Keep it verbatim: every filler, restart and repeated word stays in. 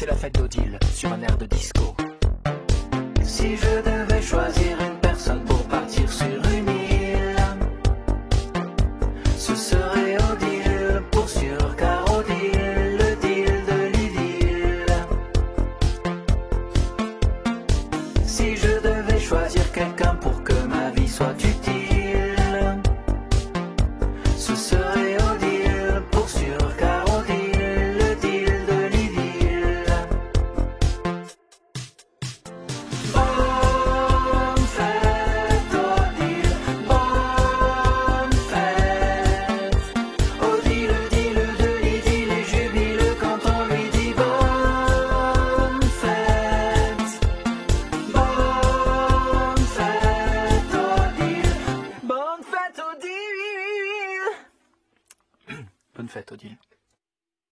c'est la fête d'Odile sur un air de disco. Si je devais choisir